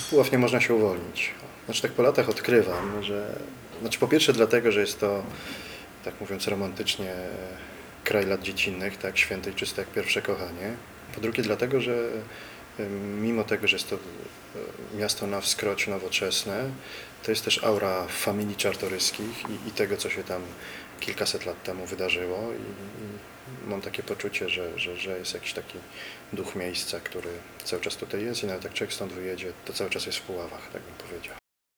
Puław nie można się uwolnić. Znaczy tak po latach odkrywam, że... Znaczy po pierwsze dlatego, że jest to, tak mówiąc romantycznie, kraj lat dziecinnych, tak, święte i czyste jak pierwsze kochanie. Po drugie dlatego, że mimo tego, że jest to miasto na wskroś nowoczesne, to jest też aura familii Czartoryskich i tego, co się tam kilkaset lat temu wydarzyło i mam takie poczucie, że jest jakiś taki duch miejsca, który cały czas tutaj jest i nawet jak człowiek stąd wyjedzie, to cały czas jest w Puławach, tak bym powiedział.